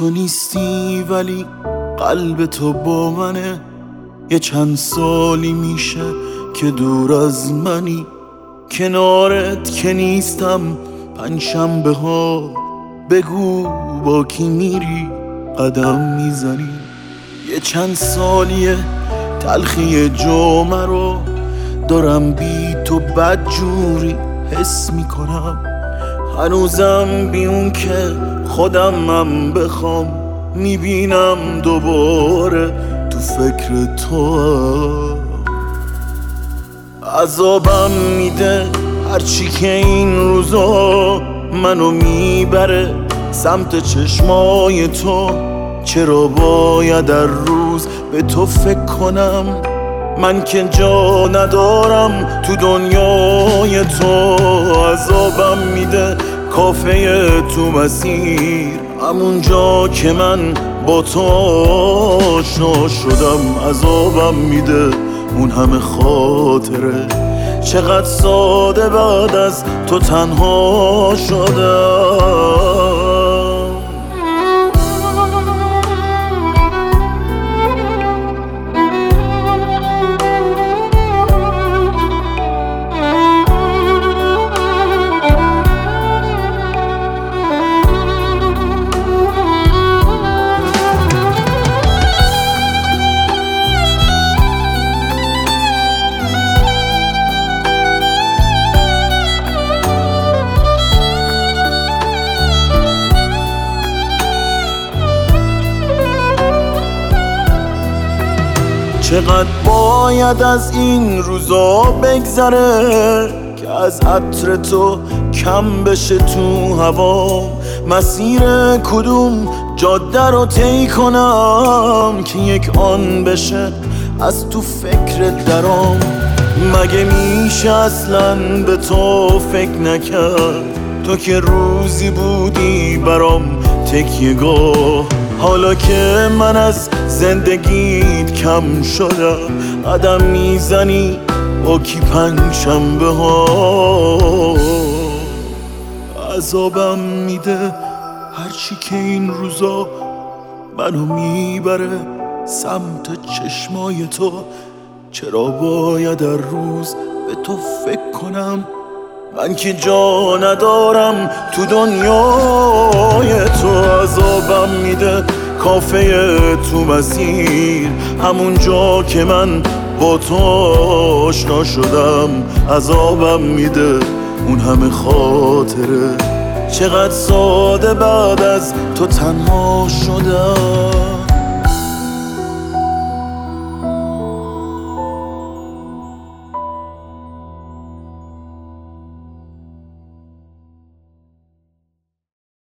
تو نیستی ولی قلب تو با منه. یه چند سالی میشه که دور از منی، کنارت که نیستم پنجشنبه ها. بگو با کی میری قدم میزنی. یه چند سالیه تلخی جمعه رو دارم بی تو بدجوری حس میکنم. هنوزم بی اون که خودمم بخوام میبینم دوباره تو فکر تو. عذابم میده هرچی که این روزا منو میبره سمت چشمای تو. چرا باید هر روز به تو فکر کنم؟ من که جا ندارم تو دنیای تو. عذابم میده کافه تو مسیر، همونجا که من با تو آشنا شدم. عذابم میده اون همه خاطره، چقدر ساده بعد از تو تنها شدم. چقدر باید از این روزا بگذره که از عطر تو کم بشه تو هوا. مسیر کدوم جاده رو طی کنم که یک آن بشه از تو فکر درام. مگه میشه اصلا به تو فکر نکرد؟ تو که روزی بودی برام تکیه‌گاه. حالا که من از زندگیت کم شدم قدم میزنی با کی پنجشنبه ها. عذابم میده هرچی که این روزا منو میبره سمت چشمای تو. چرا باید هر روز به تو فکر کنم؟ من که جا ندارم تو دنیای تو. عذابم میده کافه تو مسیر، همونجا که من با تو آشنا شدم. عذابم میده اون همه خاطره، چقدر ساده بعد از تو تنها شدم.